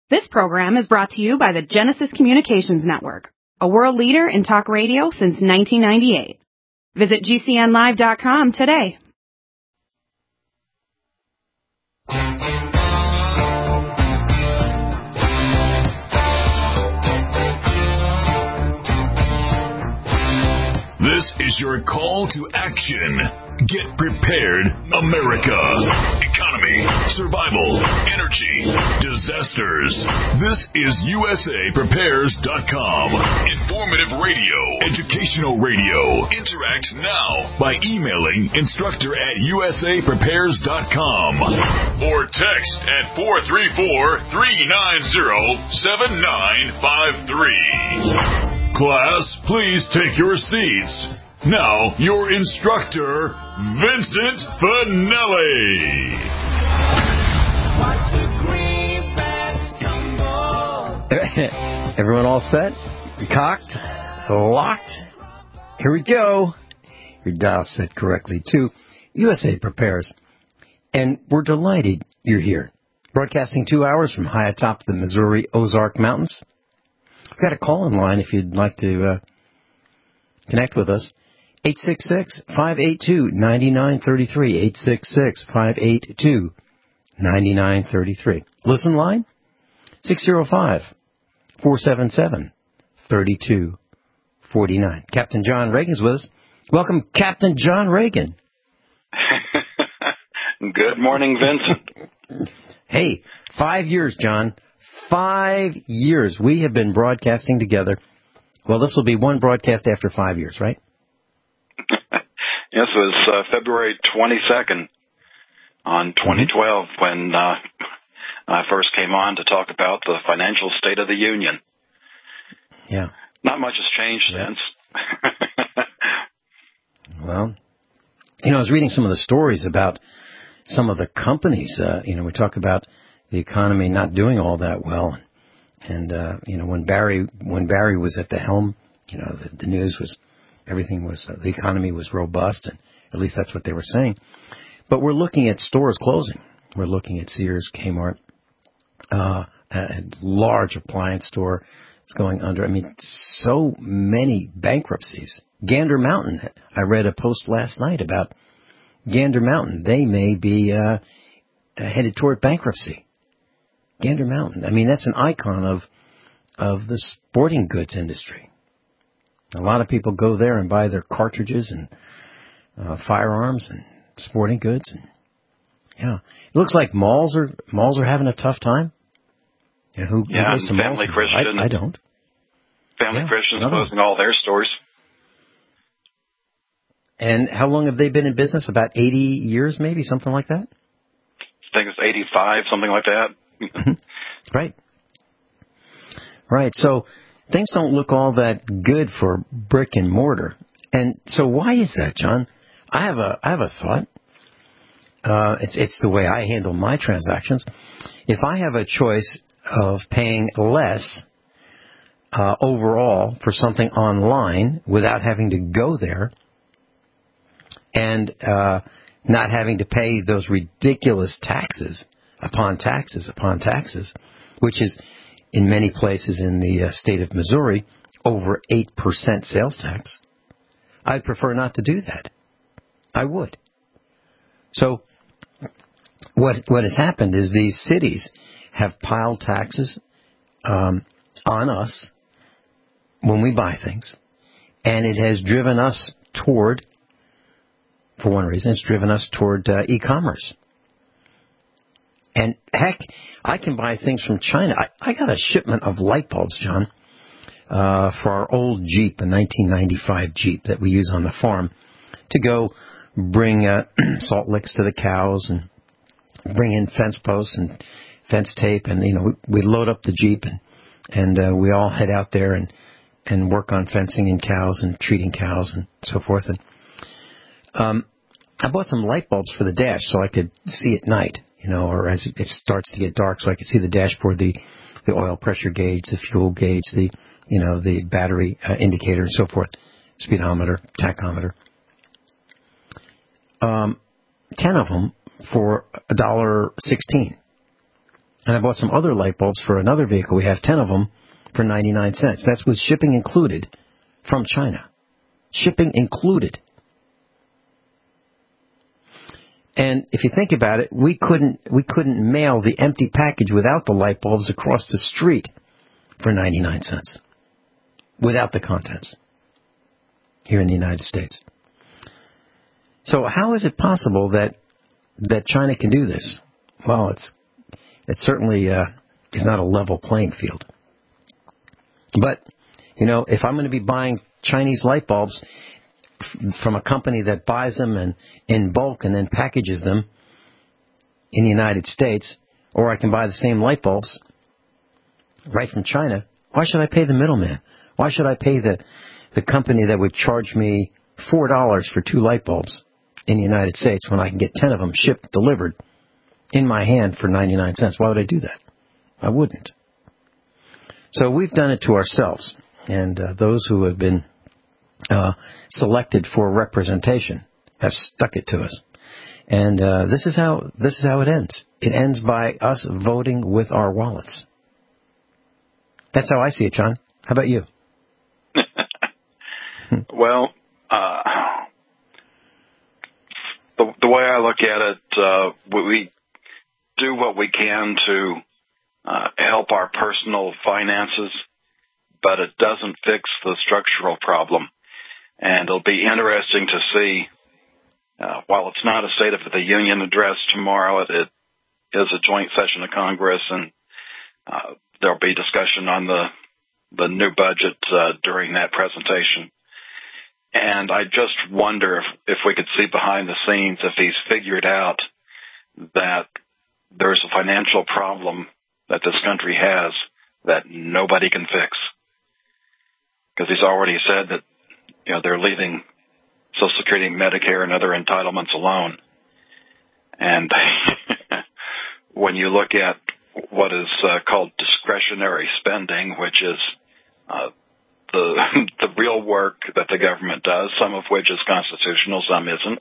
This program is brought to you by the Genesis Communications Network, a world leader in talk radio since 1998. Visit GCNlive.com today. This is your call to action. Get prepared, America. Economy, survival, energy, disasters. This is USAPrepares.com. Informative radio, educational radio. Interact now by emailing instructor@USAPrepares.com or text at 434-390-7953. Class, please take your seats. Now, your instructor, Vincent Finelli. Everyone all set? Cocked? Locked? Here we go. Your dial set correctly, too. USA Prepares. And we're delighted you're here. Broadcasting 2 hours from high atop the Missouri Ozark Mountains. We've got a call-in line if you'd like to connect with us. 866-582-9933. 866-582-9933. Listen line, 605-477-3249. Captain John Reagan's with us. Welcome, Captain John Reagan. Good morning, Vincent. Hey, 5 years, John. 5 years. We have been broadcasting together. Well, this will be one broadcast after 5 years, right? Yes, it was February 22nd on 2012 when I first came on to talk about the financial state of the union. Yeah. Not much has changed since. Well, I was reading some of the stories about some of the companies. We talk about the economy not doing all that well. And, when Barry was at the helm, the news was, everything was, the economy was robust, and at least that's what they were saying. But we're looking at stores closing. We're looking at Sears, Kmart, a large appliance store is going under. I mean, so many bankruptcies. Gander Mountain, I read a post last night about Gander Mountain. They may be headed toward bankruptcy. Gander Mountain. I mean, that's an icon of the sporting goods industry. A lot of people go there and buy their cartridges and firearms and sporting goods. And yeah, it looks like malls are having a tough time. Yeah, who goes to malls? Family Christian. I don't. Family Christian's closing all their stores. And how long have they been in business? About 80 years, maybe, something like that? I think it's 85, something like that. That's right. Right. So things don't look all that good for brick and mortar. And so why is that, John? I have a thought. It's the way I handle my transactions. If I have a choice of paying less overall for something online without having to go there and not having to pay those ridiculous taxes upon taxes, which is in many places in the state of Missouri over 8% sales tax, I'd prefer not to do that. I would. So what has happened is these cities have piled taxes on us when we buy things, and it has driven us toward, for one reason, it's driven us toward e-commerce. And heck, I can buy things from China. I got a shipment of light bulbs, John, for our old Jeep, a 1995 Jeep that we use on the farm, to go bring salt licks to the cows and bring in fence posts and fence tape. And, we load up the Jeep and we all head out there and work on fencing and cows and treating cows and so forth. And I bought some light bulbs for the dash so I could see at night. Or as it starts to get dark, so I could see the dashboard, the oil pressure gauge, the fuel gauge, the battery indicator, and so forth, speedometer, tachometer. 10 of them for $1.16. And I bought some other light bulbs for another vehicle. We have 10 of them for 99 cents. That's with shipping included from China. Shipping included. And if you think about it, we couldn't mail the empty package without the light bulbs across the street for 99 cents. Without the contents. Here in the United States. So how is it possible that China can do this? Well, it certainly is not a level playing field. But, if I'm going to be buying Chinese light bulbs from a company that buys them and in bulk and then packages them in the United States, or I can buy the same light bulbs right from China, why should I pay the middleman? Why should I pay the company that would charge me $4 for 2 light bulbs in the United States when I can get 10 of them shipped, delivered in my hand for 99 cents? Why would I do that? I wouldn't. So we've done it to ourselves. And those who have been selected for representation have stuck it to us. And this is how it ends. It ends by us voting with our wallets. That's how I see it, John. How about you? Well, the way I look at it, we do what we can to help our personal finances, but it doesn't fix the structural problem. And it'll be interesting to see, while it's not a State of the Union address tomorrow, it is a joint session of Congress, and there'll be discussion on the new budget during that presentation. And I just wonder if we could see behind the scenes if he's figured out that there's a financial problem that this country has that nobody can fix. Because he's already said that, they're leaving Social Security, Medicare, and other entitlements alone. And when you look at what is called discretionary spending, which is the real work that the government does, some of which is constitutional, some isn't.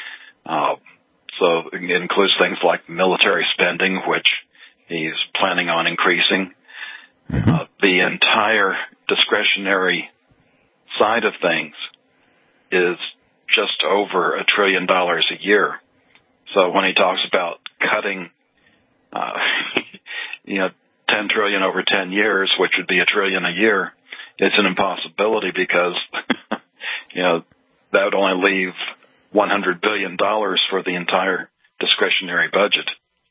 So it includes things like military spending, which he's planning on increasing. Mm-hmm. The entire discretionary side of things is just over $1 trillion a year. So when he talks about cutting, 10 trillion over 10 years, which would be $1 trillion a year, it's an impossibility because, that would only leave $100 billion for the entire discretionary budget.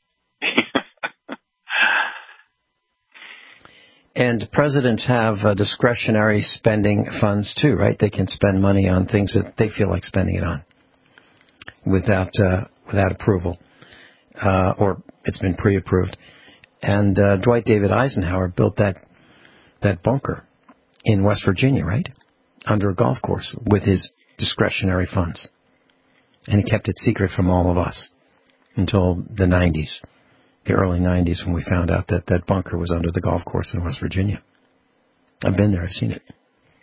And presidents have discretionary spending funds too, right? They can spend money on things that they feel like spending it on without approval, or it's been pre-approved. And Dwight David Eisenhower built that bunker in West Virginia, right, under a golf course with his discretionary funds. And he kept it secret from all of us until the 90s. The early 90s when we found out that bunker was under the golf course in West Virginia. I've been there. I've seen it.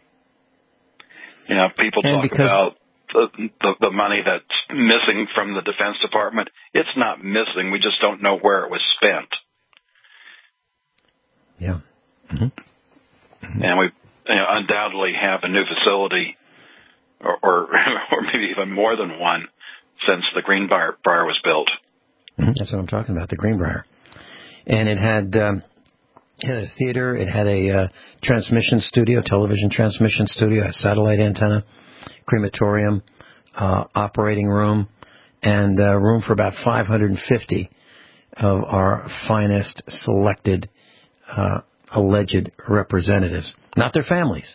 People talk about the money that's missing from the Defense Department. It's not missing. We just don't know where it was spent. Yeah. Mm-hmm. Mm-hmm. And we undoubtedly have a new facility or maybe even more than one since the Greenbrier was built. That's what I'm talking about, the Greenbrier. And it had a theater, it had a transmission studio, television transmission studio, a satellite antenna, crematorium, operating room, and room for about 550 of our finest selected alleged representatives. Not their families.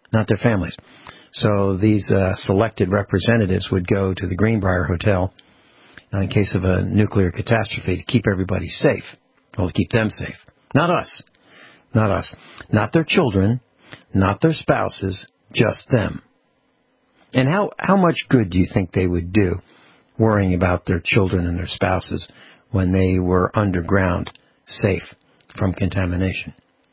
So these selected representatives would go to the Greenbrier Hotel in case of a nuclear catastrophe to keep everybody safe. Well, to keep them safe. Not us. Not their children, not their spouses, just them. And how much good do you think they would do worrying about their children and their spouses when they were underground, safe from contamination?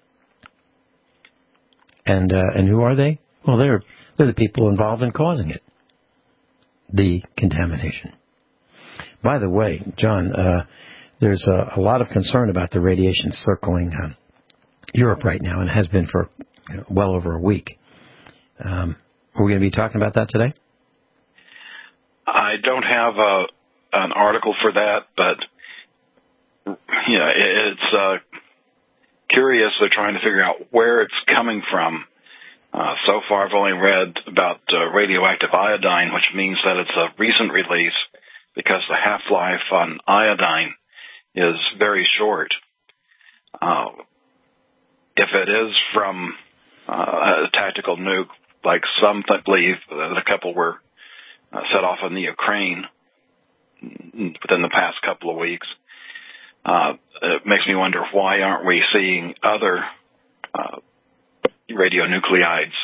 And who are they? Well, they're the people involved in causing it. The contamination. By the way, John, there's a lot of concern about the radiation circling Europe right now, and has been for well over a week. Are we going to be talking about that today? I don't have an article for that, but it's curious. They're trying to figure out where it's coming from. So far, I've only read about radioactive iodine, which means that it's a recent release because the half-life on iodine is very short. If it is from a tactical nuke, like some believe that a couple were set off in the Ukraine within the past couple of weeks, it makes me wonder, why aren't we seeing other radionuclides?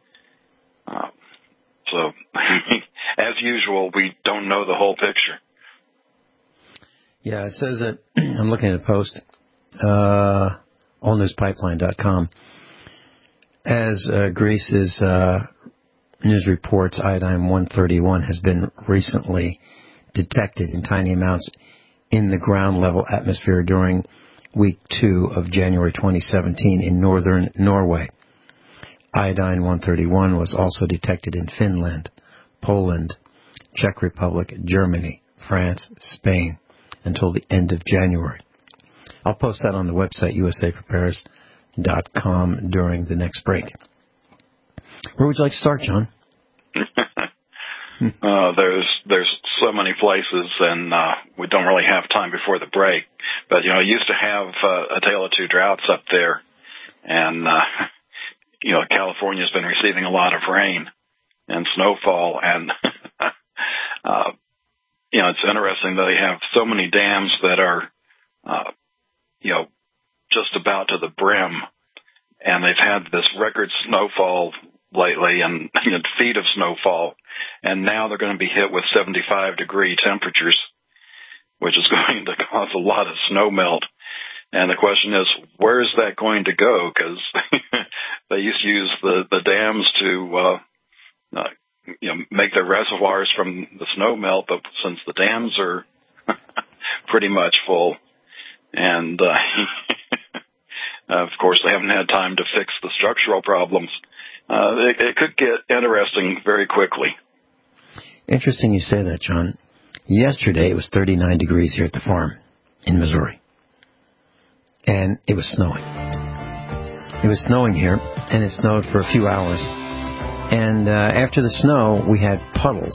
So, as usual, we don't know the whole picture. Yeah, it says that, I'm looking at a post, allnewspipeline.com. As Greece's news reports, iodine-131 has been recently detected in tiny amounts in the ground-level atmosphere during week 2 of January 2017 in northern Norway. Iodine-131 was also detected in Finland, Poland, Czech Republic, Germany, France, Spain, until the end of January. I'll post that on the website, usaprepares.com, during the next break. Where would you like to start, John? There's so many places, and we don't really have time before the break. But, I used to have a tale of two droughts up there, and, California's been receiving a lot of rain and snowfall, and, it's interesting that they have so many dams that are, just about to the brim, and they've had this record snowfall lately and feet of snowfall, and now they're going to be hit with 75-degree temperatures, which is going to cause a lot of snow melt. And the question is, where is that going to go? Because they used to use the dams to make their reservoirs from the snow melt, but since the dams are pretty much full, and of course they haven't had time to fix the structural problems, it could get interesting very quickly. Interesting you say that, John. Yesterday it was 39 degrees here at the farm in Missouri, and it was snowing. It was snowing here, and it snowed for a few hours. And after the snow, we had puddles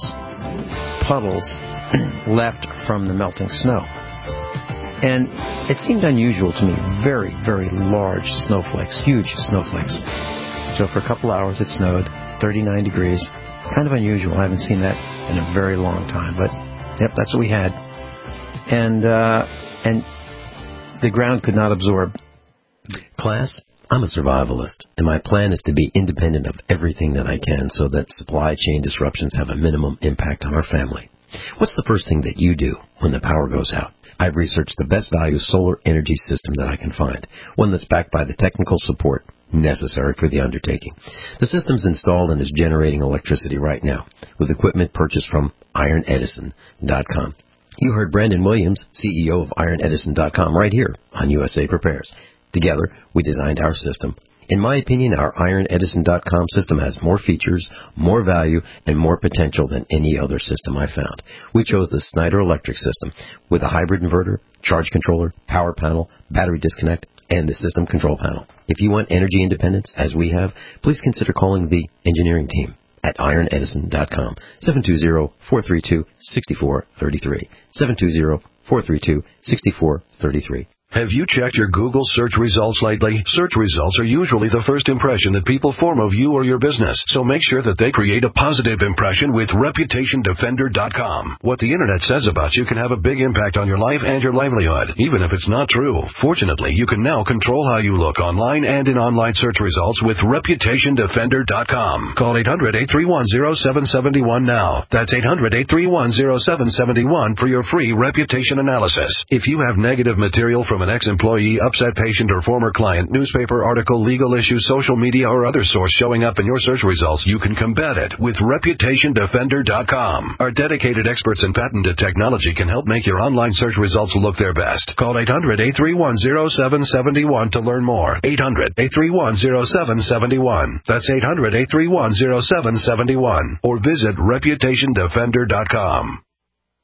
left from the melting snow. And it seemed unusual to me, very, very large snowflakes, huge snowflakes. So for a couple hours it snowed, 39 degrees, kind of unusual. I haven't seen that in a very long time, but yep, that's what we had. And the ground could not absorb. Class, I'm a survivalist, and my plan is to be independent of everything that I can so that supply chain disruptions have a minimum impact on our family. What's the first thing that you do when the power goes out? I've researched the best value solar energy system that I can find, one that's backed by the technical support necessary for the undertaking. The system's installed and is generating electricity right now with equipment purchased from IronEdison.com. You heard Brandon Williams, CEO of IronEdison.com, right here on USA Prepares. Together, we designed our system. In my opinion, our IronEdison.com system has more features, more value, and more potential than any other system I found. We chose the Snyder Electric system with a hybrid inverter, charge controller, power panel, battery disconnect, and the system control panel. If you want energy independence, as we have, please consider calling the engineering team at IronEdison.com, 720-432-6433, 720-432-6433. Have you checked your Google search results lately? Search results are usually the first impression that people form of you or your business, so make sure that they create a positive impression with ReputationDefender.com. What the Internet says about you can have a big impact on your life and your livelihood, even if it's not true. Fortunately, you can now control how you look online and in online search results with ReputationDefender.com. Call 800-831-0771 now. That's 800-831-0771 for your free reputation analysis. If you have negative material from from an ex-employee, upset patient, or former client, newspaper article, legal issue, social media, or other source showing up in your search results, you can combat it with ReputationDefender.com. Our dedicated experts in patented technology can help make your online search results look their best. Call 800-831-0771 to learn more. 800-831-0771. That's 800-831-0771. Or visit ReputationDefender.com.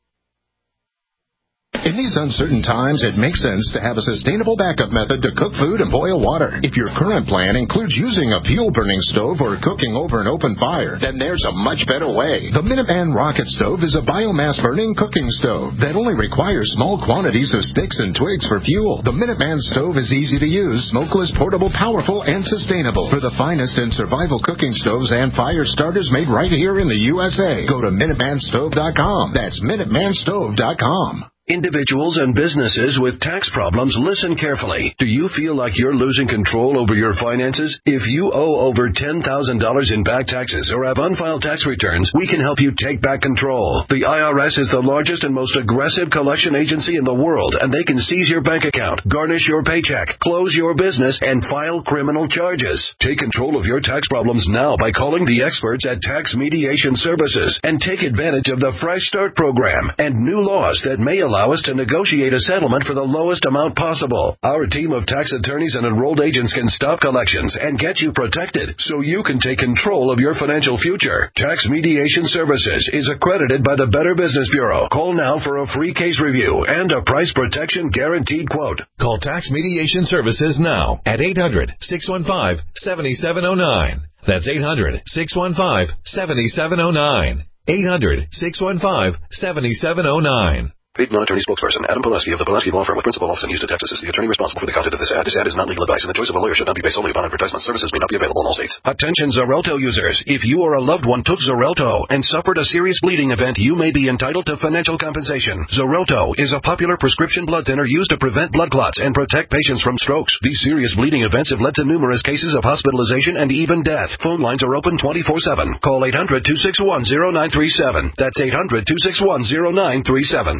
In these uncertain times, it makes sense to have a sustainable backup method to cook food and boil water. If your current plan includes using a fuel-burning stove or cooking over an open fire, then there's a much better way. The Minuteman Rocket Stove is a biomass-burning cooking stove that only requires small quantities of sticks and twigs for fuel. The Minuteman Stove is easy to use, smokeless, portable, powerful, and sustainable. For the finest in survival cooking stoves and fire starters made right here in the USA, go to MinutemanStove.com. That's MinutemanStove.com. Individuals and businesses with tax problems, listen carefully. Do you feel like you're losing control over your finances? If you owe over $10,000 in back taxes or have unfiled tax returns, we can help you take back control. The IRS is the largest and most aggressive collection agency in the world, and they can seize your bank account, garnish your paycheck, close your business, and file criminal charges. Take control of your tax problems now by calling the experts at Tax Mediation Services and take advantage of the Fresh Start program and new laws that may allow us to negotiate a settlement for the lowest amount possible. Our team of tax attorneys and enrolled agents can stop collections and get you protected so you can take control of your financial future. Tax Mediation Services is accredited by the Better Business Bureau. Call now for a free case review and a price protection guaranteed quote. Call Tax Mediation Services now at 800-615-7709. That's 800-615-7709. 800-615-7709. Paid non-attorney spokesperson Adam Pileski of the Pileski Law Firm with principal office in Houston, Texas is the attorney responsible for the content of this ad. This ad is not legal advice, and the choice of a lawyer should not be based solely upon advertisement. Services may not be available in all states. Attention Xarelto users. If you or a loved one took Xarelto and suffered a serious bleeding event, you may be entitled to financial compensation. Xarelto is a popular prescription blood thinner used to prevent blood clots and protect patients from strokes. These serious bleeding events have led to numerous cases of hospitalization and even death. Phone lines are open 24/7. Call 800-261-0937. That's 800-261-0937.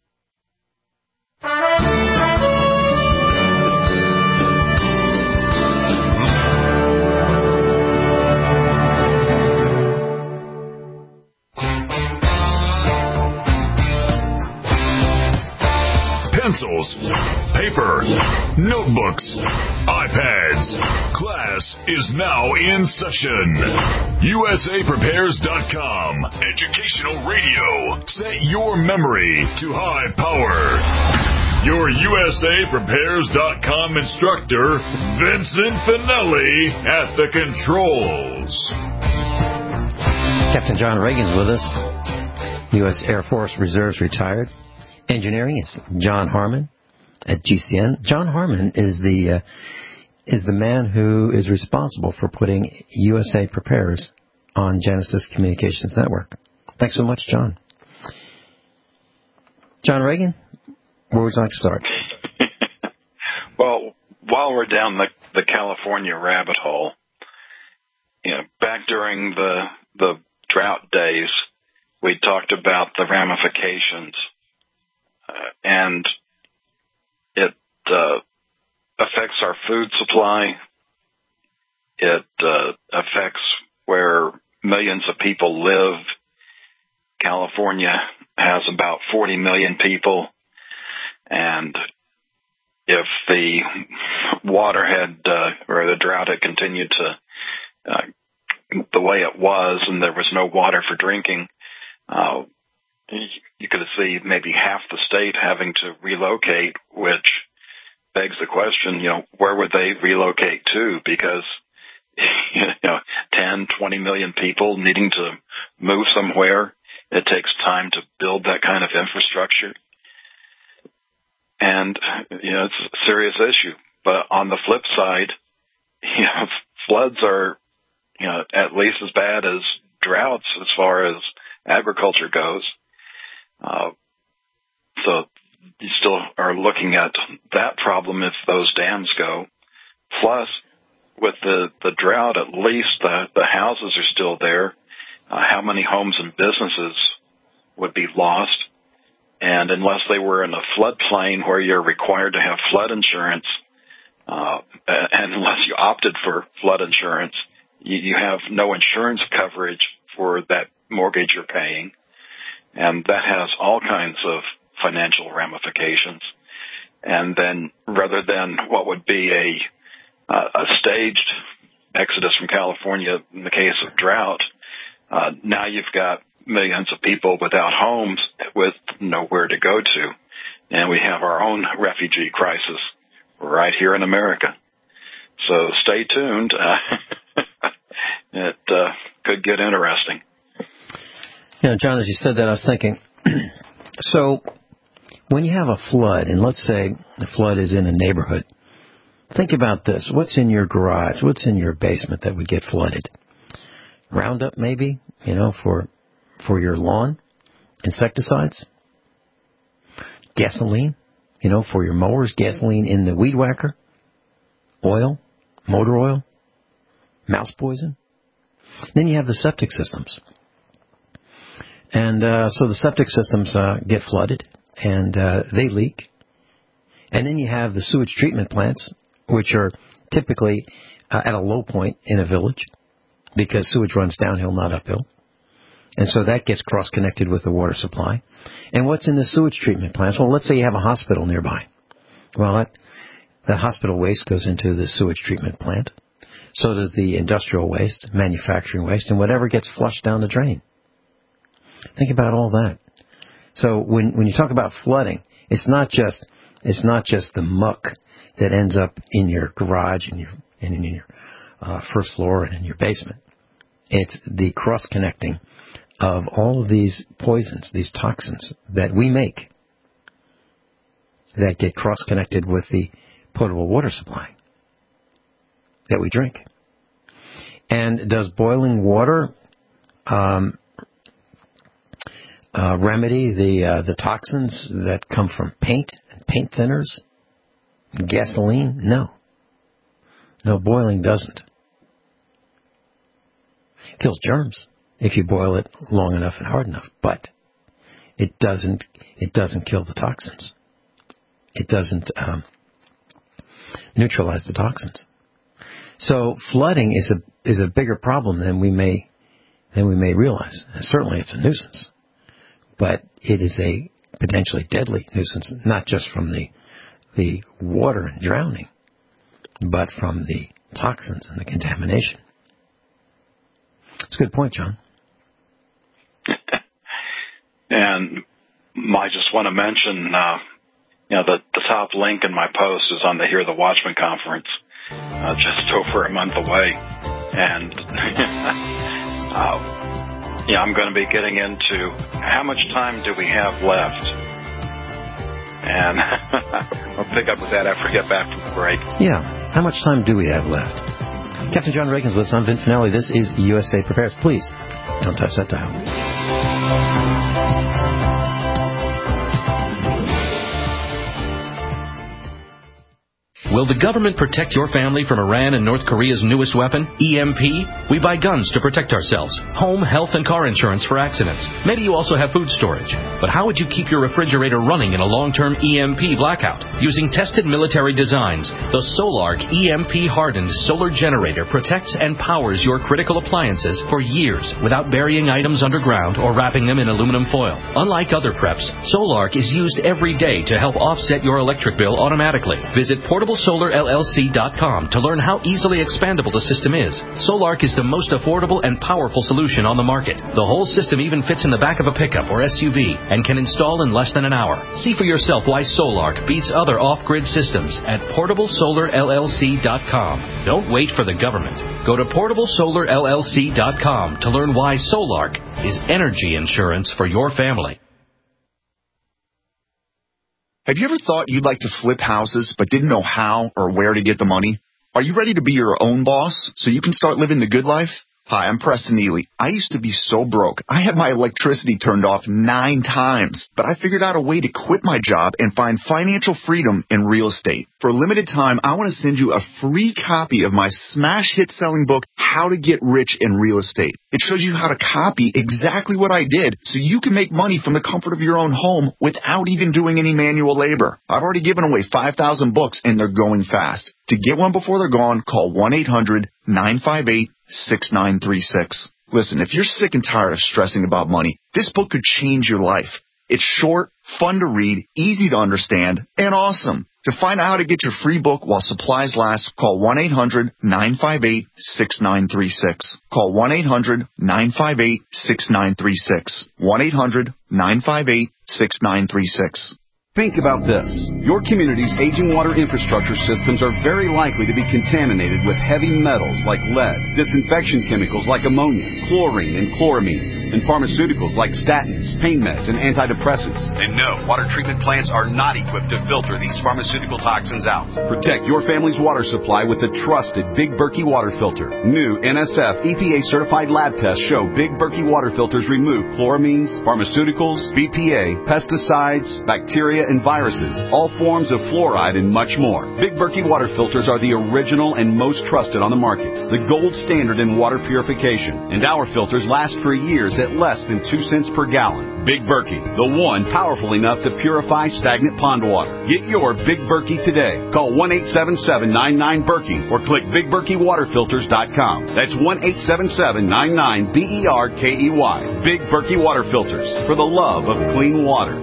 Pencils, paper, notebooks, iPads. Class is now in session. USAPrepares.com. Educational radio. Set your memory to high power. Your USAPrepares.com instructor, Vincent Finelli, at the controls. Captain John Reagan's with us. U.S. Air Force Reserves retired. Engineering is John Harmon at GCN. John Harmon is the man who is responsible for putting USA Prepares on Genesis Communications Network. Thanks so much, John. John Reagan, where would you like to start? Well, while we're down the California rabbit hole, back during the drought days, we talked about the ramifications. And it affects our food supply. It affects where millions of people live. California has about 40 million people. And if the water or the drought had continued to the way it was and there was no water for drinking, you could see maybe half the state having to relocate, which begs the question, where would they relocate to? Because, 10, 20 million people needing to move somewhere, it takes time to build that kind of infrastructure. And, it's a serious issue. But on the flip side, floods are, at least as bad as droughts as far as agriculture goes. So you still are looking at that problem if those dams go. Plus, with the drought, at least the houses are still there. How many homes and businesses would be lost? And unless they were in a floodplain where you're required to have flood insurance, and unless you opted for flood insurance, you have no insurance coverage for that mortgage you're paying. And that has all kinds of financial ramifications. And then rather than what would be a staged exodus from California in the case of drought, now you've got millions of people without homes with nowhere to go to. And we have our own refugee crisis right here in America. So stay tuned. It could get interesting. John, as you said that, I was thinking, so when you have a flood, and let's say the flood is in a neighborhood, think about this. What's in your garage? What's in your basement that would get flooded? Roundup, maybe, for your lawn. Insecticides. Gasoline, for your mowers. Gasoline in the weed whacker. Oil, motor oil, mouse poison. Then you have the septic systems. And so the septic systems get flooded, and they leak. And then you have the sewage treatment plants, which are typically at a low point in a village, because sewage runs downhill, not uphill. And so that gets cross-connected with the water supply. And what's in the sewage treatment plants? Well, let's say you have a hospital nearby. Well, that hospital waste goes into the sewage treatment plant. So does the industrial waste, manufacturing waste, and whatever gets flushed down the drain. Think about all that. So when you talk about flooding, it's not just the muck that ends up in your garage and in your first floor and in your basement. It's the cross-connecting of all of these poisons, these toxins that we make that get cross-connected with the potable water supply that we drink. And does boiling water remedy the toxins that come from paint and paint thinners, and gasoline? No, boiling doesn't. It kills germs if you boil it long enough and hard enough, but it doesn't kill the toxins. It doesn't neutralize the toxins. So flooding is a bigger problem than we may realize. And certainly it's a nuisance, but it is a potentially deadly nuisance, not just from the water and drowning, but from the toxins and the contamination. That's a good point, John. And I just want to mention, the top link in my post is on the Hear the Watchman conference, just over a month away. And, I'm going to be getting into how much time do we have left? And I'll pick up with that after we get back from the break. Yeah, how much time do we have left? Captain John Reagan's with us. I'm Vin Finelli. This is USA Prepares. Please, don't touch that dial. Will the government protect your family from Iran and North Korea's newest weapon, EMP? We buy guns to protect ourselves, home, health, and car insurance for accidents. Maybe you also have food storage. But how would you keep your refrigerator running in a long-term EMP blackout? Using tested military designs, the Solark EMP-hardened solar generator protects and powers your critical appliances for years without burying items underground or wrapping them in aluminum foil. Unlike other preps, Solark is used every day to help offset your electric bill automatically. Visit PortableSolarLLC.com to learn how easily expandable the system is. Solark is the most affordable and powerful solution on the market. The whole system even fits in the back of a pickup or SUV and can install in less than an hour. See for yourself why Solark beats other off-grid systems at PortableSolarLLC.com. Don't wait for the government. Go to PortableSolarLLC.com to learn why Solark is energy insurance for your family. Have you ever thought you'd like to flip houses but didn't know how or where to get the money? Are you ready to be your own boss so you can start living the good life? Hi, I'm Preston Neely. I used to be so broke. I had my electricity turned off 9 times, but I figured out a way to quit my job and find financial freedom in real estate. For a limited time, I want to send you a free copy of my smash hit selling book, How to Get Rich in Real Estate. It shows you how to copy exactly what I did so you can make money from the comfort of your own home without even doing any manual labor. I've already given away 5,000 books and they're going fast. To get one before they're gone, call 1-800-958-6936. Listen, if you're sick and tired of stressing about money, this book could change your life. It's short, fun to read, easy to understand, and awesome. To find out how to get your free book while supplies last, call 1-800-958-6936. Call 1-800-958-6936. 1-800-958-6936. Think about this. Your community's aging water infrastructure systems are very likely to be contaminated with heavy metals like lead, disinfection chemicals like ammonia, chlorine and chloramines, and pharmaceuticals like statins, pain meds, and antidepressants. And no, water treatment plants are not equipped to filter these pharmaceutical toxins out. Protect your family's water supply with the trusted Big Berkey water filter. New NSF EPA-certified lab tests show Big Berkey water filters remove chloramines, pharmaceuticals, BPA, pesticides, bacteria, and viruses, all forms of fluoride, and much more. Big Berkey water filters are the original and most trusted on the market, the gold standard in water purification, and our filters last for years at less than 2 cents per gallon. Big Berkey, the one powerful enough to purify stagnant pond water. Get your Big Berkey today. Call 1-877-99-BERKEY or click BigBerkeyWaterFilters.com. That's 1-877-99-BERKEY. Big Berkey Water Filters, for the love of clean water.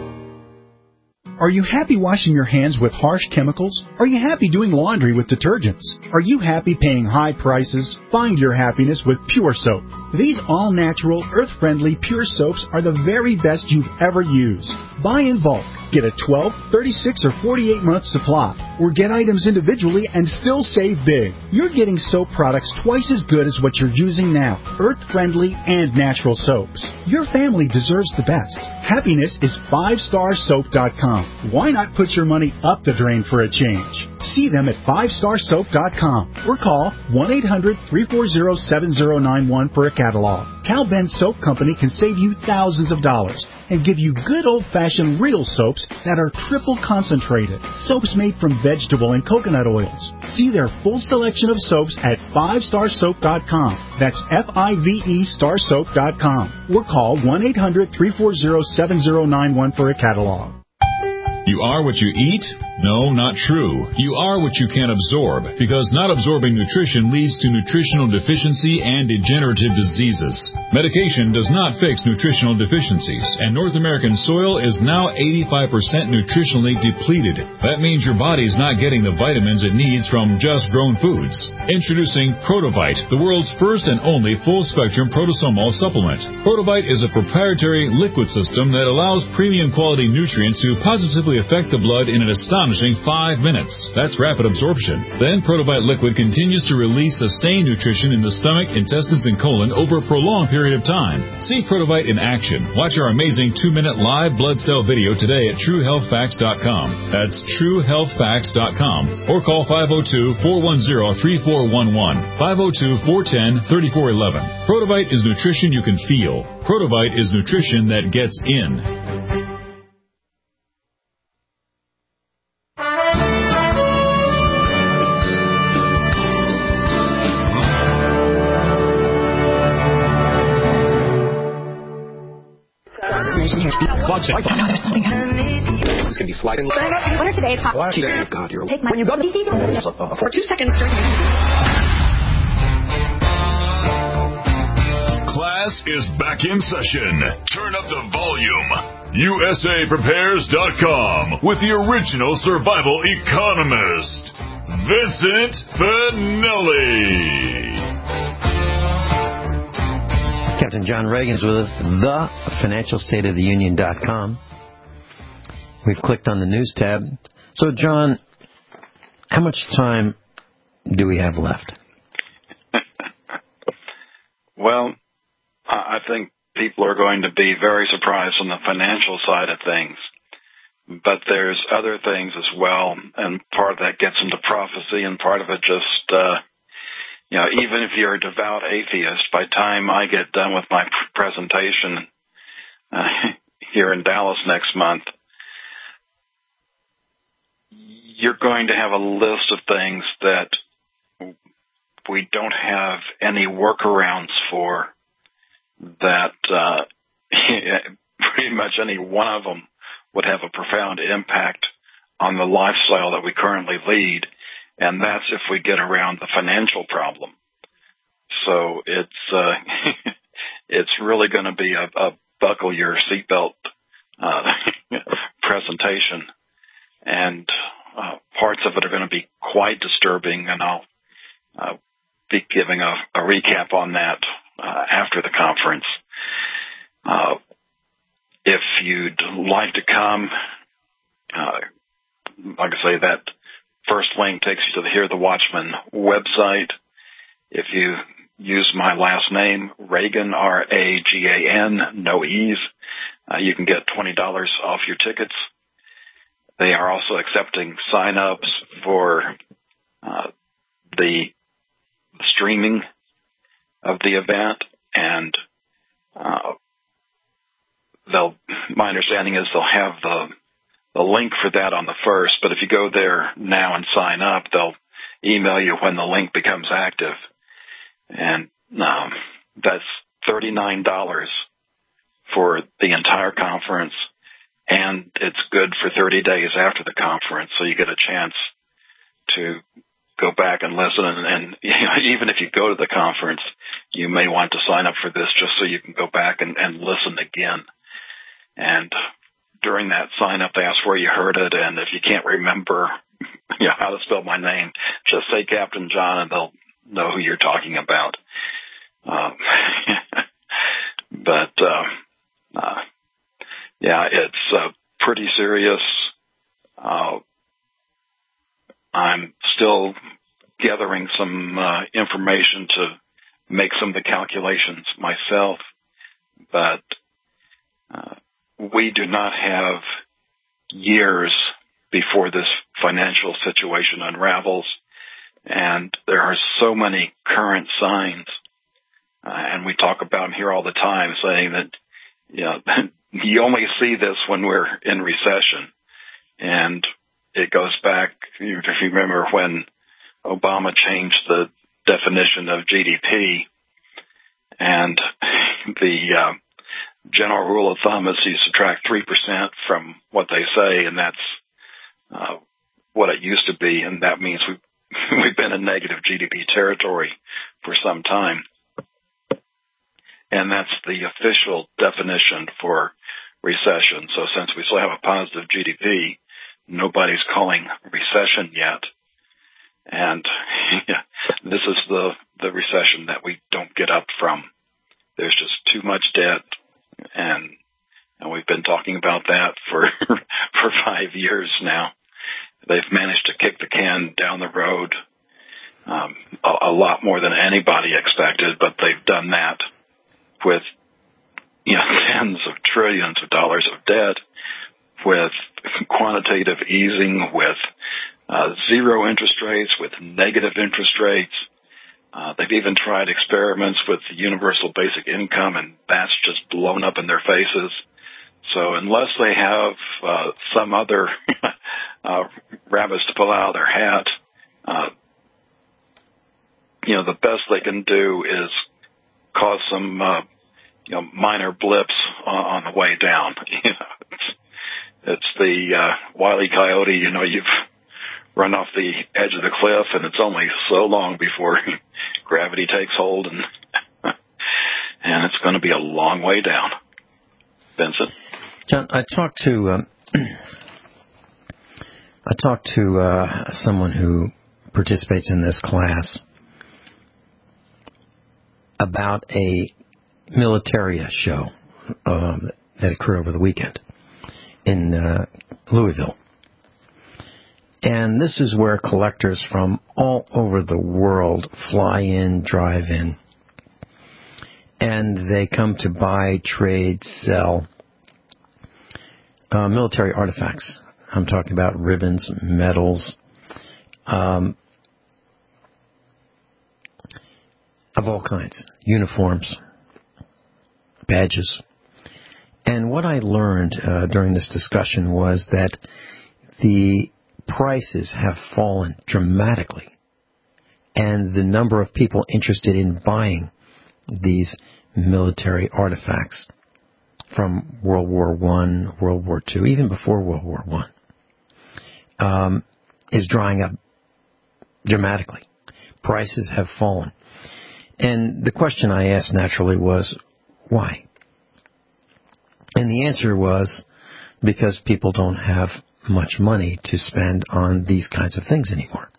Are you happy washing your hands with harsh chemicals? Are you happy doing laundry with detergents? Are you happy paying high prices? Find your happiness with Pure Soap. These all-natural, earth-friendly Pure Soaps are the very best you've ever used. Buy in bulk. Get a 12, 36, or 48-month supply. Or get items individually and still save big. You're getting soap products twice as good as what you're using now. Earth-friendly and natural soaps. Your family deserves the best. Happiness is 5starsoap.com. Why not put your money up the drain for a change? See them at 5starsoap.com or call 1-800-340-7091 for a catalog. Cal Ben Soap Company can save you thousands of dollars and give you good old-fashioned real soaps that are triple concentrated. Soaps made from vegetable and coconut oils. See their full selection of soaps at 5starsoap.com. That's F-I-V-E starsoap.com. Or call 1-800-340-7091 for a catalog. You are what you eat? No, not true. You are what you can absorb, because not absorbing nutrition leads to nutritional deficiency and degenerative diseases. Medication does not fix nutritional deficiencies, and North American soil is now 85% nutritionally depleted. That means your body's not getting the vitamins it needs from just grown foods. Introducing Protovite, the world's first and only full-spectrum protosomal supplement. Protovite is a proprietary liquid system that allows premium quality nutrients to positively affect the blood in an astonishing 5 minutes. That's rapid absorption. Then Protovite liquid continues to release sustained nutrition in the stomach, intestines, and colon over a prolonged period of time. See Protovite in action. Watch our amazing 2-minute live blood cell video today at TrueHealthFacts.com. That's TrueHealthFacts.com. Or call 502-410-3411. 502-410-3411. Protovite is nutrition you can feel. Protovite is nutrition that gets in. There's something happening. It's going to be sliding. Winner today is hot. Oh, God, you're... Take my... When you go to... For 2 seconds during... Class is back in session. Turn up the volume. USAPrepares.com with the original survival economist, Vincent Finelli. Captain John Reagan is with us, thefinancialstateoftheunion.com. We've clicked on the news tab. So, John, how much time do we have left? Well, I think people are going to be very surprised on the financial side of things. But there's other things as well, and part of that gets into prophecy, and part of it just even if you're a devout atheist, by the time I get done with my presentation here in Dallas next month, you're going to have a list of things that we don't have any workarounds for, that pretty much any one of them would have a profound impact on the lifestyle that we currently lead, and that's if we get around the financial problem. So it's really going to be a buckle your seatbelt presentation, and parts of it are going to be quite disturbing, and I'll be giving a recap on that after the conference. If you'd like to come, like I say, that first link takes you to the Hear the Watchman website. If you use my last name, Reagan, R-A-G-A-N, no E's, you can get $20 off your tickets. They are also accepting sign-ups for the streaming of the event, and my understanding is they'll have the link for that on the first, but if you go there now and sign up, they'll email you when the link becomes active. And that's $39 for the entire conference, and it's good for 30 days after the conference, so you get a chance to go back and listen. And even if you go to the conference, you may want to sign up for this just so you can go back and listen again. And during that sign-up, they ask where you heard it, and if you can't remember how to spell my name, just say Captain John, and they'll know who you're talking about. It's pretty serious. I'm still gathering some information to make some of the calculations myself, but we do not have years before this financial situation unravels, and there are so many current signs, and we talk about them here all the time, saying that you only see this when we're in recession. And it goes back, if you remember, when Obama changed the definition of GDP, and the general rule of thumb is you subtract 3% from what they say, and that's what it used to be, and that means we've been in negative GDP territory for some time. And that's the official definition for recession. So since we still have a positive GDP, nobody's calling recession yet. And this is the recession that we don't get up from. There's just too much debt, and we've been talking about that for 5 years now. They've managed to kick the can down the road a lot more than anybody expected, but they've done that with tens of trillions of dollars of debt, with quantitative easing, with zero interest rates, with negative interest rates. They've even tried experiments with the universal basic income, and that's just blown up in their faces. So unless they have some other rabbits to pull out of their hat, the best they can do is cause some minor blips on the way down. It's the Wile E. Coyote. You've run off the edge of the cliff, and it's only so long before gravity takes hold, and it's going to be a long way down. Vincent? John, I talked to someone who participates in this class about a militaria show that occurred over the weekend in Louisville. And this is where collectors from all over the world fly in, drive in, and they come to buy, trade, sell military artifacts. I'm talking about ribbons, medals, of all kinds, uniforms, badges. And what I learned during this discussion was that the prices have fallen dramatically, and the number of people interested in buying these military artifacts from World War I, World War II, even before World War I, is drying up dramatically. Prices have fallen. And the question I asked naturally was, why? And the answer was, because people don't have much money to spend on these kinds of things anymore.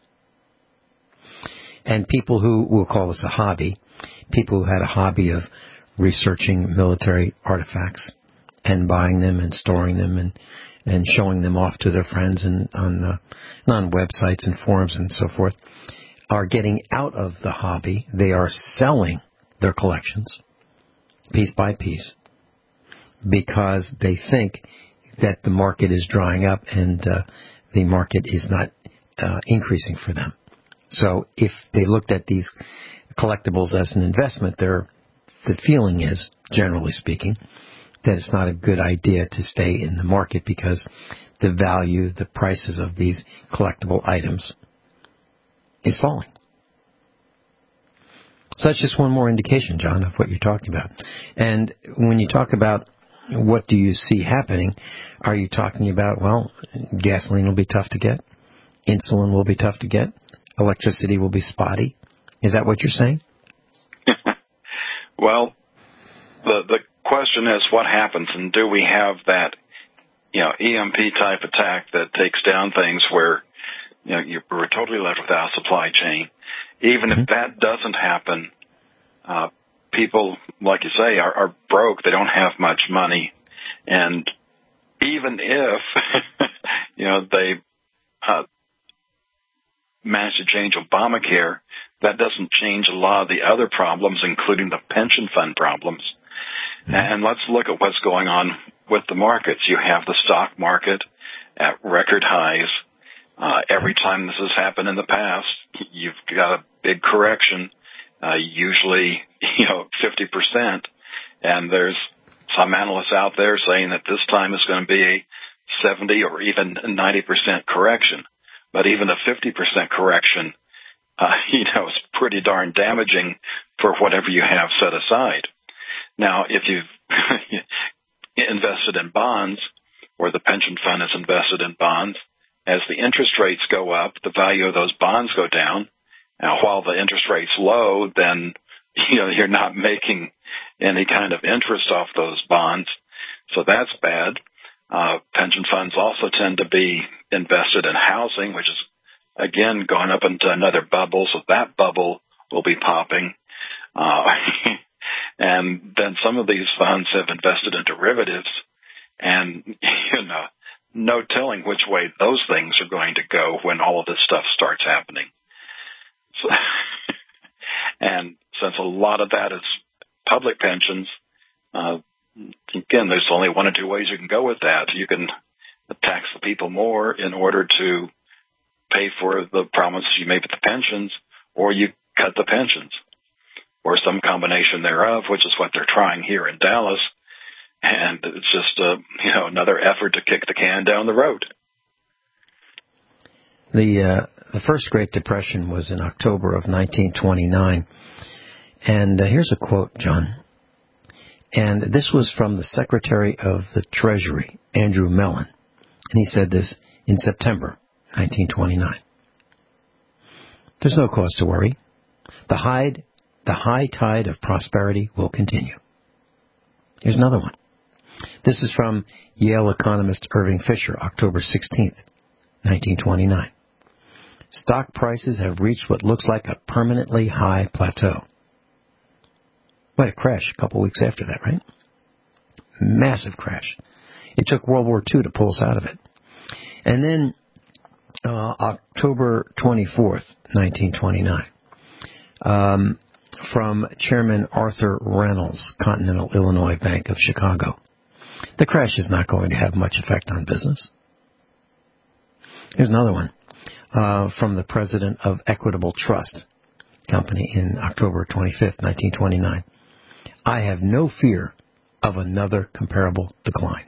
And people who, we'll call this a hobby, people who had a hobby of researching military artifacts and buying them and storing them and showing them off to their friends and on websites and forums and so forth, are getting out of the hobby. They are selling their collections piece by piece because they think that the market is drying up and the market is not increasing for them. So if they looked at these collectibles as an investment, the feeling is, generally speaking, that it's not a good idea to stay in the market because the value, the prices of these collectible items is falling. So that's just one more indication, John, of what you're talking about. And when you talk about what do you see happening, are you talking about, well, gasoline will be tough to get, insulin will be tough to get, electricity will be spotty? Is that what you're saying? Well, the question is what happens, and do we have that, EMP type attack that takes down things where, we're totally left without a supply chain. Even if that doesn't happen, people, like you say, are broke. They don't have much money. And even if, they manage to change Obamacare, that doesn't change a lot of the other problems, including the pension fund problems. And let's look at what's going on with the markets. You have the stock market at record highs. Every time this has happened in the past, you've got a big correction, usually, 50%. And there's some analysts out there saying that this time is going to be a 70 or even 90% correction. But even a 50% correction, is pretty darn damaging for whatever you have set aside. Now, if you've invested in bonds, or the pension fund is invested in bonds, as the interest rates go up, the value of those bonds go down. Now, while the interest rate's low, then, you're not making any kind of interest off those bonds. So that's bad. Pension funds also tend to be invested in housing, which is, again, going up into another bubble. So that bubble will be popping. And then some of these funds have invested in derivatives, and, no telling which way those things are going to go when all of this stuff starts happening. So, and since a lot of that is public pensions, again, there's only one or two ways you can go with that. You can tax the people more in order to pay for the promises you made with the pensions, or you cut the pensions, or some combination thereof, which is what they're trying here in Dallas. And it's just, another effort to kick the can down the road. The first Great Depression was in October of 1929. And here's a quote, John. And this was from the Secretary of the Treasury, Andrew Mellon. And he said this in September 1929. There's no cause to worry. The high tide of prosperity will continue. Here's another one. This is from Yale economist Irving Fisher, October 16th, 1929. Stock prices have reached what looks like a permanently high plateau. What a crash a couple weeks after that, right? Massive crash. It took World War II to pull us out of it. And then October 24th, 1929, from Chairman Arthur Reynolds, Continental Illinois Bank of Chicago. The crash is not going to have much effect on business. Here's another one from the president of Equitable Trust, Company in October 25th, 1929. I have no fear of another comparable decline.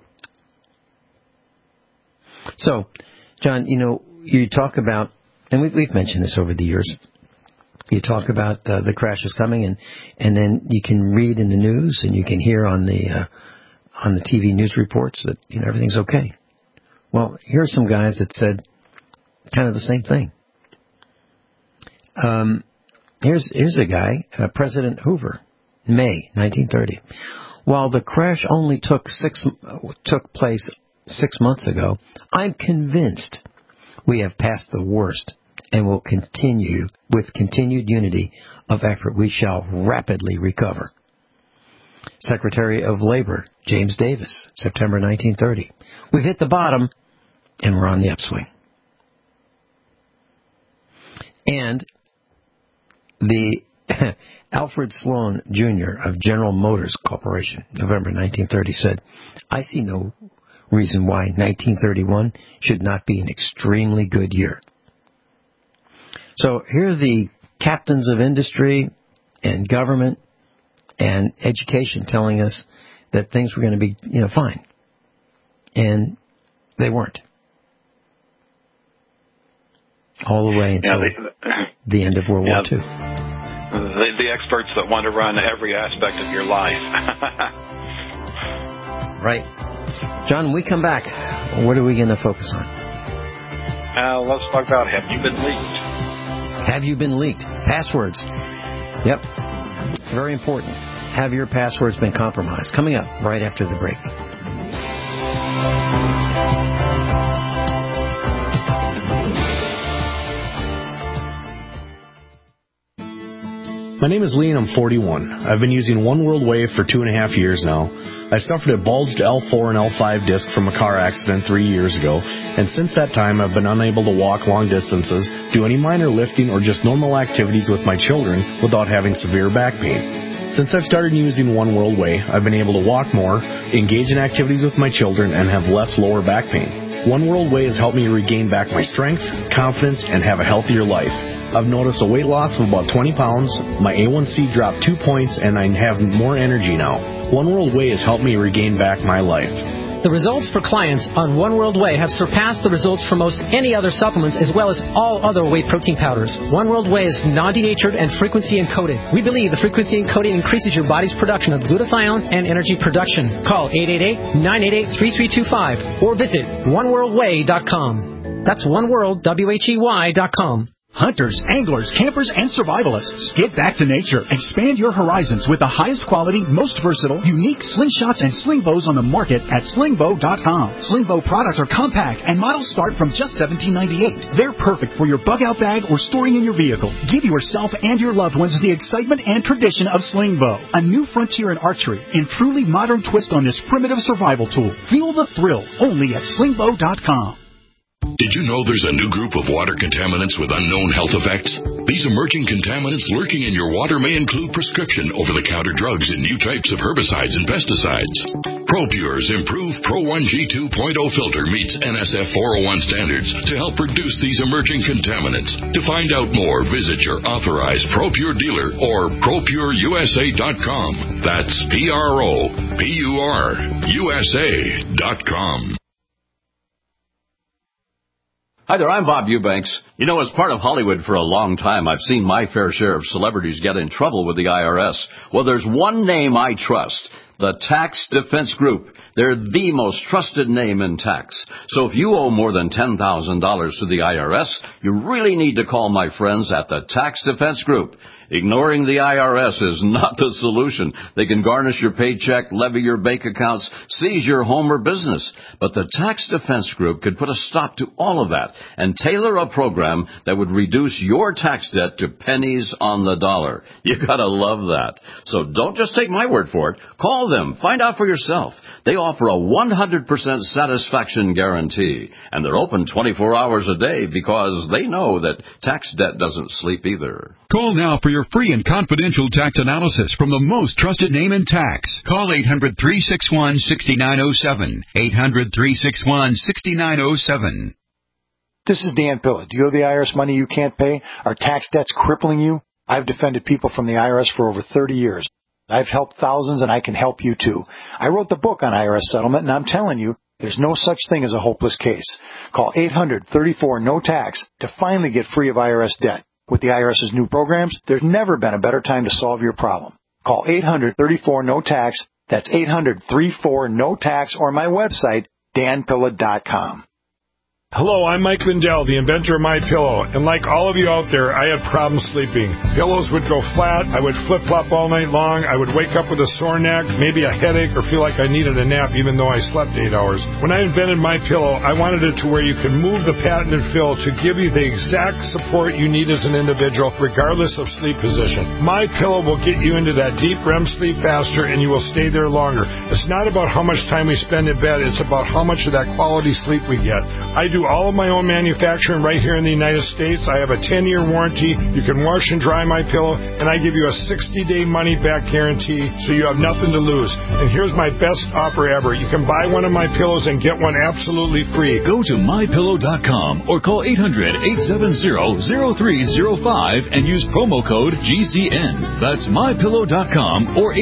So, John, you talk about, and we've mentioned this over the years, you talk about the crash is coming, and then you can read in the news and you can hear on the TV news reports that everything's okay. Well, here are some guys that said kind of the same thing. Here's a guy, President Hoover, May 1930. While the crash only took place 6 months ago, I'm convinced we have passed the worst and will continue with continued unity of effort. We shall rapidly recover. Secretary of Labor, James Davis, September 1930. We've hit the bottom and we're on the upswing. And the Alfred Sloan, Jr. of General Motors Corporation, November 1930, said, I see no reason why 1931 should not be an extremely good year. So here are the captains of industry and government and education telling us that things were going to be, fine. And they weren't. All the way until the end of World War II. The experts that want to run every aspect of your life. Right. John, when we come back, what are we going to focus on? Let's talk about have you been leaked? Have you been leaked? Passwords. Yep. Very important. Have your passwords been compromised? Coming up right after the break. My name is Lee and I'm 41. I've been using One World Wave for 2.5 years now. I suffered a bulged L4 and L5 disc from a car accident 3 years ago, and since that time I've been unable to walk long distances, do any minor lifting or just normal activities with my children without having severe back pain. Since I've started using One World Way, I've been able to walk more, engage in activities with my children, and have less lower back pain. One World Way has helped me regain back my strength, confidence, and have a healthier life. I've noticed a weight loss of about 20 pounds, my A1C dropped 2 points, and I have more energy now. One World Way has helped me regain back my life. The results for clients on One World Way have surpassed the results for most any other supplements as well as all other whey protein powders. One World Way is non-denatured and frequency encoded. We believe the frequency encoding increases your body's production of glutathione and energy production. Call 888-988-3325 or visit oneworldway.com. That's oneworldwhey.com. Hunters, anglers, campers, and survivalists. Get back to nature. Expand your horizons with the highest quality, most versatile, unique slingshots and sling bows on the market at slingbow.com. Sling bow products are compact and models start from just $17.98. They're perfect for your bug-out bag or storing in your vehicle. Give yourself and your loved ones the excitement and tradition of sling bow, a new frontier in archery and truly modern twist on this primitive survival tool. Feel the thrill only at slingbow.com. Did you know there's a new group of water contaminants with unknown health effects? These emerging contaminants lurking in your water may include prescription over-the-counter drugs and new types of herbicides and pesticides. ProPure's improved Pro 1G 2.0 filter meets NSF 401 standards to help reduce these emerging contaminants. To find out more, visit your authorized ProPure dealer or ProPureUSA.com. That's PROPURUSA.com. Hi there, I'm Bob Eubanks. You know, as part of Hollywood for a long time, I've seen my fair share of celebrities get in trouble with the IRS. Well, there's one name I trust, the Tax Defense Group. They're the most trusted name in tax. So if you owe more than $10,000 to the IRS, you really need to call my friends at the Tax Defense Group. Ignoring the IRS is not the solution. They can garnish your paycheck, levy your bank accounts, seize your home or business. But the Tax Defense Group could put a stop to all of that and tailor a program that would reduce your tax debt to pennies on the dollar. You gotta love that. So don't just take my word for it. Call them. Find out for yourself. They offer a 100% satisfaction guarantee. And they're open 24 hours a day because they know that tax debt doesn't sleep either. Call now for your free and confidential tax analysis from the most trusted name in tax. Call 800-361-6907. 800-361-6907. This is Dan Pilla. Do you owe the IRS money you can't pay? Are tax debts crippling you? I've defended people from the IRS for over 30 years. I've helped thousands, and I can help you too. I wrote the book on IRS settlement, and I'm telling you, there's no such thing as a hopeless case. Call 800-34-NO-TAX to finally get free of IRS debt. With the IRS's new programs, there's never been a better time to solve your problem. Call 800-34-NO-TAX. That's 800-34-NO-TAX, or my website, danpilla.com. Hello, I'm Mike Lindell, the inventor of MyPillow, and like all of you out there, I had problems sleeping. Pillows would go flat, I would flip-flop all night long, I would wake up with a sore neck, maybe a headache, or feel like I needed a nap even though I slept 8 hours. When I invented MyPillow, I wanted it to where you could move the patented fill to give you the exact support you need as an individual, regardless of sleep position. MyPillow will get you into that deep REM sleep faster, and you will stay there longer. It's not about how much time we spend in bed, it's about how much of that quality sleep we get. I do all of my own manufacturing right here in the United States. I have a 10-year warranty. You can wash and dry my pillow, and I give you a 60-day money-back guarantee, so you have nothing to lose. And here's my best offer ever. You can buy one of my pillows and get one absolutely free. Go to MyPillow.com or call 800-870-0305 and use promo code GCN. That's MyPillow.com or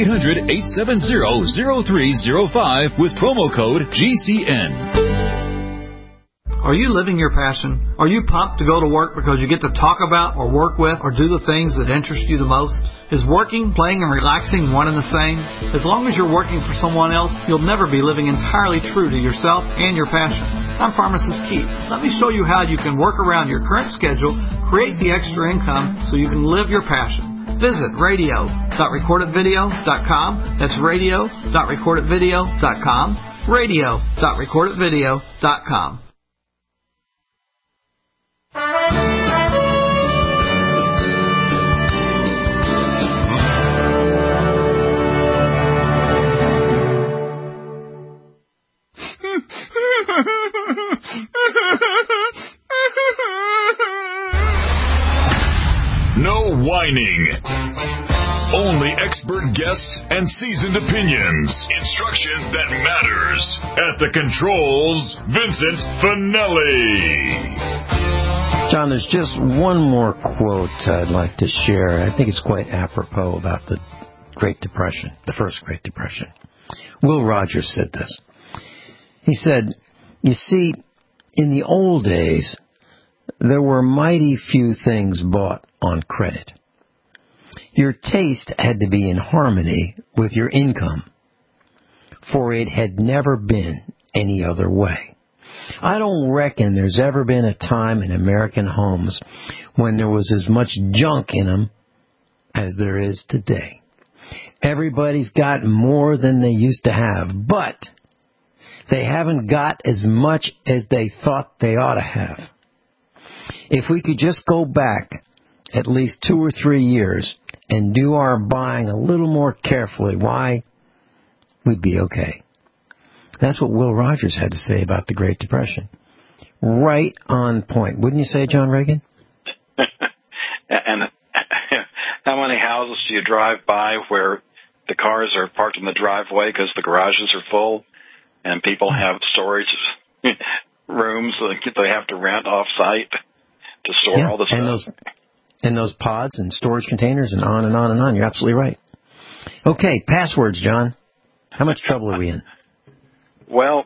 800-870-0305 with promo code GCN. Are you living your passion? Are you pumped to go to work because you get to talk about or work with or do the things that interest you the most? Is working, playing, and relaxing one and the same? As long as you're working for someone else, you'll never be living entirely true to yourself and your passion. I'm Pharmacist Keith. Let me show you how you can work around your current schedule, create the extra income so you can live your passion. Visit radio.recordedvideo.com. That's radio.recordedvideo.com. radio.recordedvideo.com. No whining. Only expert guests and seasoned opinions. Instruction that matters. At the controls, Vincent Finelli. John, there's just one more quote I'd like to share. I think it's quite apropos about the Great Depression, the first Great Depression. Will Rogers said this. He said, "You see, in the old days, there were mighty few things bought on credit. Your taste had to be in harmony with your income, for it had never been any other way." I don't reckon there's ever been a time in American homes when there was as much junk in them as there is today. Everybody's got more than they used to have, but they haven't got as much as they thought they ought to have. If we could just go back at least 2 or 3 years and do our buying a little more carefully, why, we'd be okay. That's what Will Rogers had to say about the Great Depression. Right on point. Wouldn't you say, John Reagan? And how many houses do you drive by where the cars are parked in the driveway because the garages are full and people have storage rooms that they have to rent off-site to store all the stuff? And those pods and storage containers and on and on and on. You're absolutely right. Okay, passwords, John. How much trouble are we in? Well,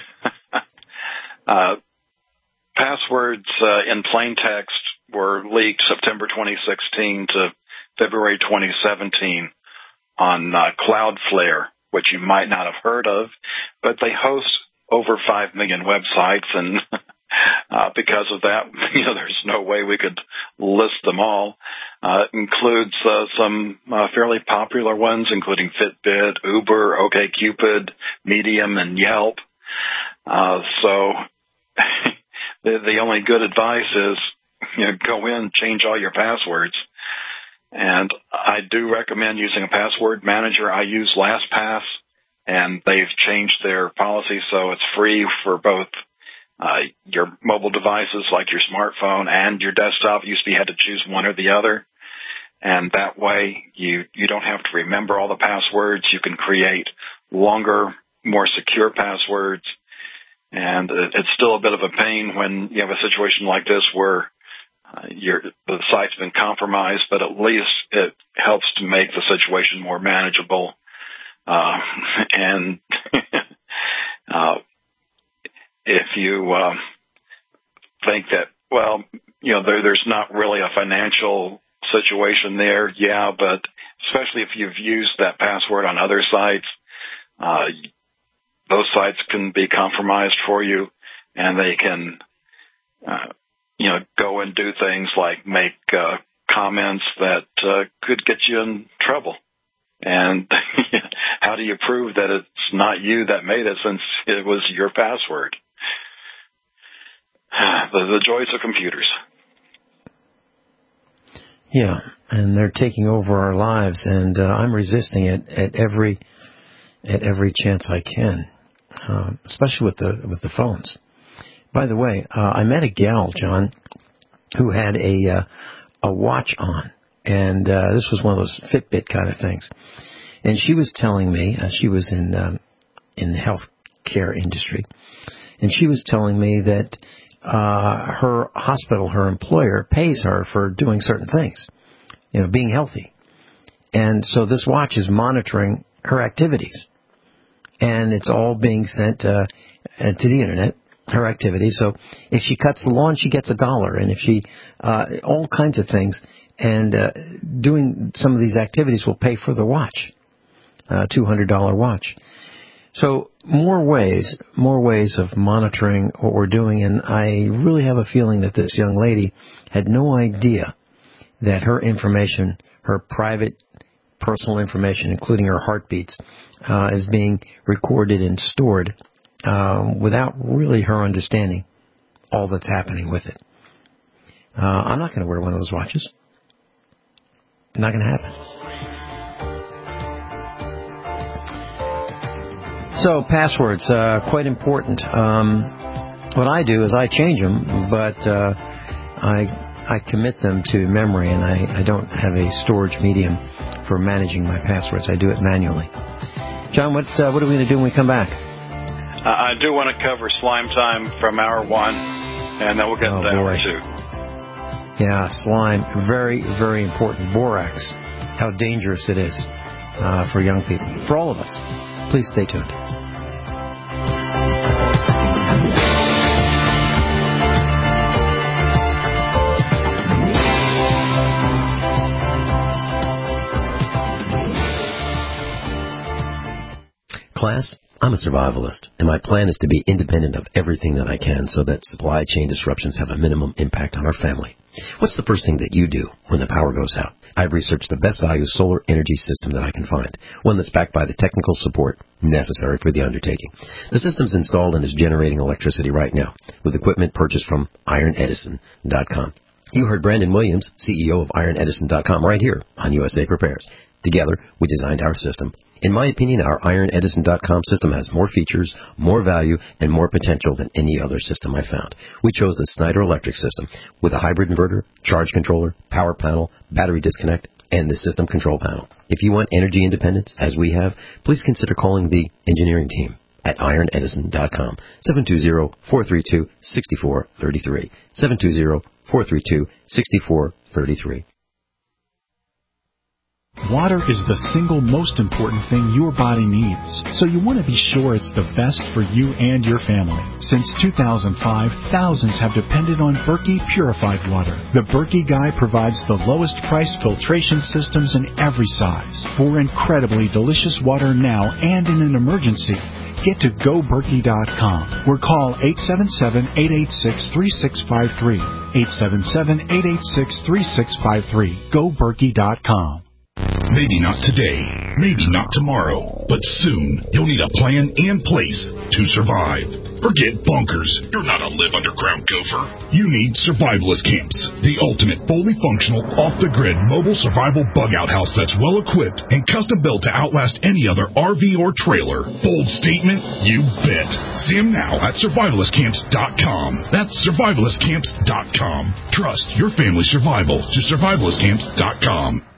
passwords in plain text were leaked September 2016 to February 2017 on Cloudflare, which you might not have heard of, but they host over 5 million websites, and because of that, there's no way we could list them all. It includes some fairly popular ones, including Fitbit, Uber, OkCupid, Medium, and Yelp. So the only good advice is, go in, change all your passwords. And I do recommend using a password manager. I use LastPass, and they've changed their policy so it's free for both your mobile devices like your smartphone and your desktop. It used to be you had to choose one or the other. And that way you don't have to remember all the passwords. You can create longer, more secure passwords. And it's still a bit of a pain when you have a situation like this where the site's been compromised, but at least it helps to make the situation more manageable. And if you think that, well, there's not really a financial situation there, yeah, but especially if you've used that password on other sites, those sites can be compromised for you, and they can, go and do things like make comments that could get you in trouble. And how do you prove that it's not you that made it since it was your password? The joys of computers. Yeah, and they're taking over our lives, and I'm resisting it at every chance I can, especially with the phones. By the way, I met a gal, John, who had a watch on, and this was one of those Fitbit kind of things. And she was telling me, she was in the healthcare industry, and she was telling me that her hospital, her employer, pays her for doing certain things, being healthy. And so this watch is monitoring her activities, and it's all being sent to the internet, her activities. So if she cuts the lawn, she gets $1, and if she all kinds of things, and doing some of these activities will pay for the watch, $200 watch. So more ways of monitoring what we're doing, and I really have a feeling that this young lady had no idea that her information, her private, personal information, including her heartbeats, is being recorded and stored without really her understanding all that's happening with it. I'm not going to wear one of those watches. Not going to happen. So passwords, quite important. What I do is I change them, but I commit them to memory, and I don't have a storage medium for managing my passwords. I do it manually. John, what are we going to do when we come back? I do want to cover slime time from hour 1, and then we'll get to hour 2. Yeah, slime, very, very important. Borax, how dangerous it is for young people, for all of us. Please stay tuned. Class, I'm a survivalist, and my plan is to be independent of everything that I can so that supply chain disruptions have a minimum impact on our family. What's the first thing that you do when the power goes out? I've researched the best value solar energy system that I can find, one that's backed by the technical support necessary for the undertaking. The system's installed and is generating electricity right now with equipment purchased from IronEdison.com. You heard Brandon Williams, CEO of IronEdison.com, right here on USA Prepares. Together, we designed our system. In my opinion, our IronEdison.com system has more features, more value, and more potential than any other system I found. We chose the Snyder Electric system with a hybrid inverter, charge controller, power panel, battery disconnect, and the system control panel. If you want energy independence, as we have, please consider calling the engineering team at IronEdison.com, 720-432-6433, 720-432-6433. Water is the single most important thing your body needs, so you want to be sure it's the best for you and your family. Since 2005, thousands have depended on Berkey purified water. The Berkey Guy provides the lowest price filtration systems in every size for incredibly delicious water now and in an emergency. Get to GoBerkey.com or call 877-886-3653. 877-886-3653. GoBerkey.com. Maybe not today, maybe not tomorrow, but soon you'll need a plan in place to survive. Forget bunkers. You're not a live underground gopher. You need survivalist camps, the ultimate fully functional, off-the-grid mobile survival bug-out house that's well-equipped and custom-built to outlast any other RV or trailer. Bold statement? You bet. See them now at survivalistcamps.com. That's survivalistcamps.com. Trust your family's survival to survivalistcamps.com.